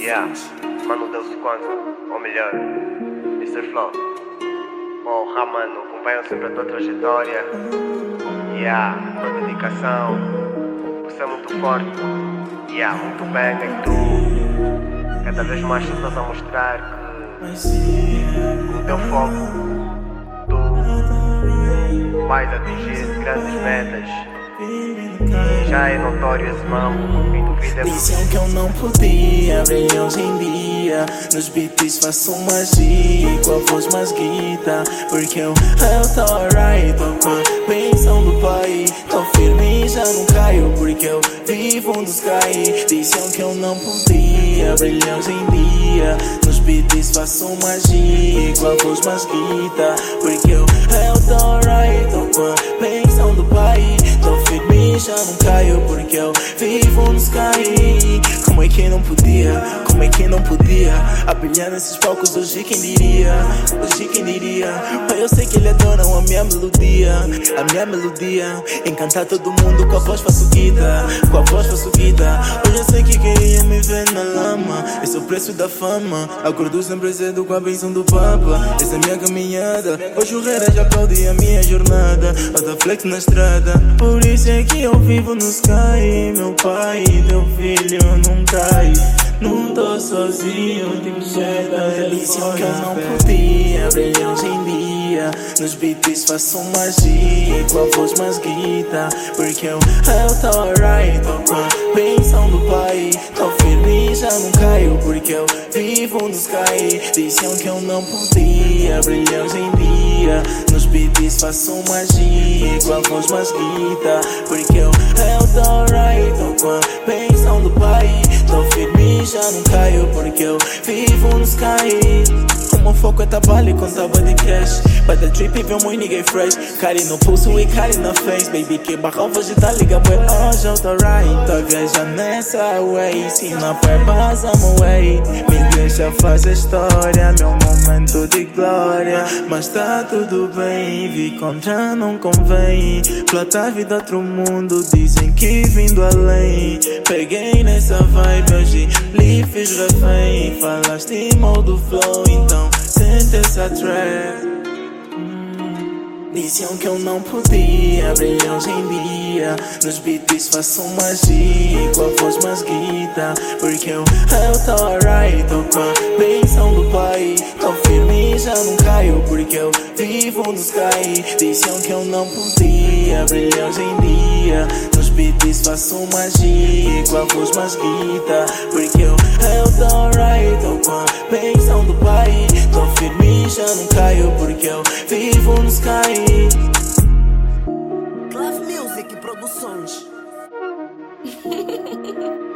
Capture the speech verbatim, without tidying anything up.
Yeah, mano deu-se quanto, ou melhor, mister Flow. Porra, mano, acompanham sempre a tua trajetória. Yeah, tua dedicação. Você é muito forte. Yeah, muito bem, é que tu cada vez mais tu estás a mostrar que com o teu foco tu vais atingir grandes metas. E já é notório esse mambo em tua vida. Diziam que eu não podia brilhar hoje em dia. Nos beats faço magia com a voz mais guita. Porque eu, eu tô alright, tô com a benção do pai. Tô firme e já não caio, porque eu vivo no sky. Diziam que eu não podia brilhar hoje em dia. Nos beats faço magia com a voz mais guita. Porque eu, eu tô alright, tô com a benção do pai. Tô firme e já não caio, porque eu vivo no sky. Como é que não podia, como é que não podia a brilhar nesses palcos, hoje quem diria, hoje quem diria. Mas eu sei que ele adora a minha melodia, a minha melodia. Encantar todo mundo com a voz faço guita, com a voz faço guita. Hoje eu sei que queriam me ver na lama, esse é o preço da fama. Acordo sempre cedo com a benção do Papa. Essa é a minha caminhada, hoje o rei já aplaudi a minha jornada. Eu dou flex na estrada, por isso é que eu vivo no sky. Meu pai e teu filho não cai. Não tô sozinho, tenho certeza. Diziam que eu não podia brilhar hoje em dia. Nos beats faço magia com a voz mais guita. Porque eu, eu tô alright, tô com a benção do pai. Tô firme e já não caio, porque eu vivo no sky. Diziam que eu não podia brilhar hoje em dia. Nos beats faço magia com a voz mais guita. Porque eu, eu tô alright, tô com a benção do pai. Tô firme e já não caio, porque eu vivo no sky. O meu foco é trabalho e contava de cash. Bata trip e vê um nigga fresh. Cari no pulso e cari na face. Baby, que barra hoje tá liga, boy. Hoje eu tô right. Tô viajando nessa way. Se não for passa way. Me deixa fazer história, meu momento de glória. Mas tá tudo bem, vi contra não convém. Plata vida outro mundo, dizem que vim do além. Peguei nessa vibe, hoje lhe fiz refém. Falaste mal do flow, então sente essa trap. Diziam que eu não podia brilhar hoje em dia. Nos beats faço magia com a voz mais guita. Porque eu, eu tô alright, tô com a benção do pai. Tô firme e já não caio, porque eu vivo no sky. Diziam que eu não podia brilhar hoje em dia. Nos beats faço magia com a voz mais guita. Porque eu, eu tô alright, tô com a benção do pai. Tô firme e já não caio, porque eu vivo no sky. Clave Music Produções.